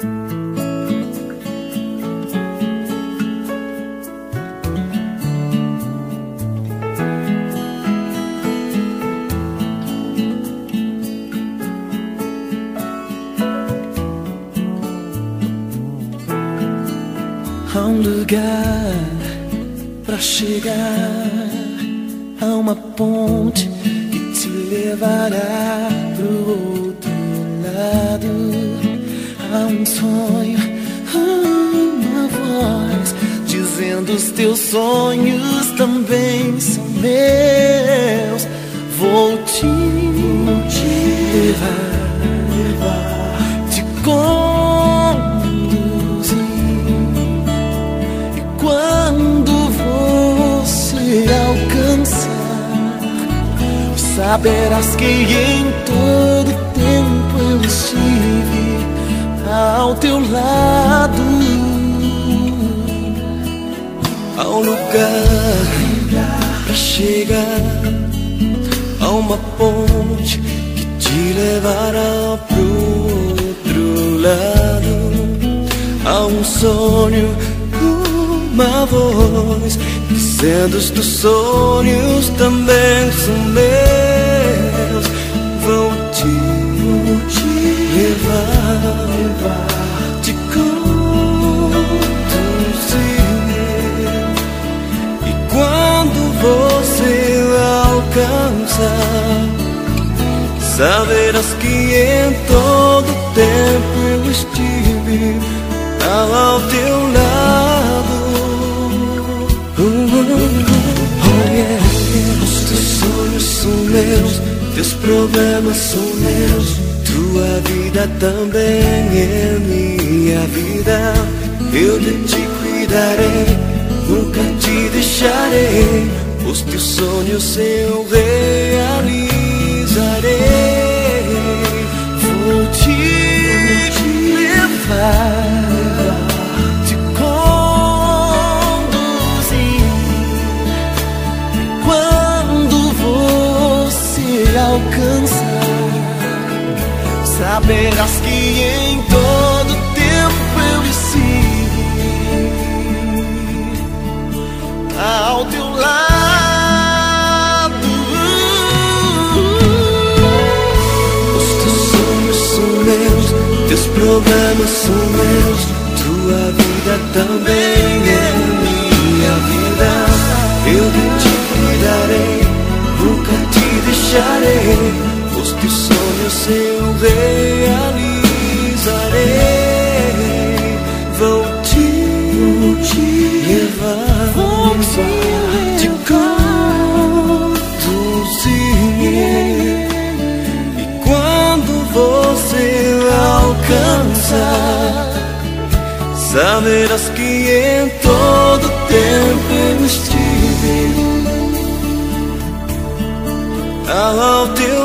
Há um lugar pra chegar, há uma ponte que te levará pro outro lado. Há um sonho, uma voz dizendo: os teus sonhos também são meus. Vou te levar, te saberás que em todo tempo eu estive ao teu lado. Há um lugar pra chegar, há uma ponte que te levará pro outro lado. Há um sonho, uma voz dizendo: os teus sonhos também são meus. Vou te levar, te conduzir. E quando você alcançar, saberás que em todo tempo eu estive ao teu lado. Oh yeah, os teus sonhos são meus, teus problemas são meus, tua vida também é minha vida. Eu de ti cuidarei, nunca te deixarei. Os teus sonhos eu realizarei. Vou te levar, te alcançar, saberás que em todo tempo eu estive ao teu lado. Os teus sonhos são meus, teus problemas são meus, tua vida também é minha vida. Eu de ti cuidarei, nunca te deixarei. Os teus sonhos eu realizarei. Vou te levar, te conduzir. E quando você alcançar, saberás que em todo tempo eu estive ao teu